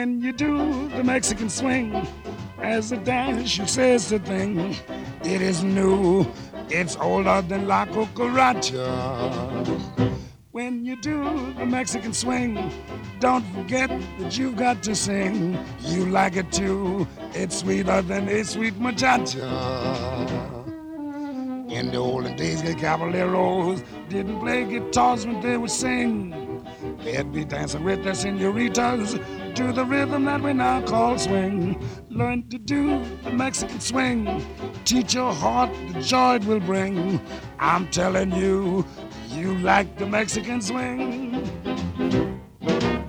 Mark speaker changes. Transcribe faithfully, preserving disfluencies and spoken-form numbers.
Speaker 1: When you do the Mexican swing, as a dance you says the thing, it is new, it's older than La Cucaracha. When you do the Mexican swing, don't forget that you've got to sing. You like it too, it's sweeter than a sweet muchacha. In the olden days, the caballeros didn't play guitars when they would sing. They'd be dancing with their senoritas to the rhythm that we now call swing. Learn to do the Mexican swing. Teach your heart the joy it will bring. I'm telling you, you like the Mexican swing.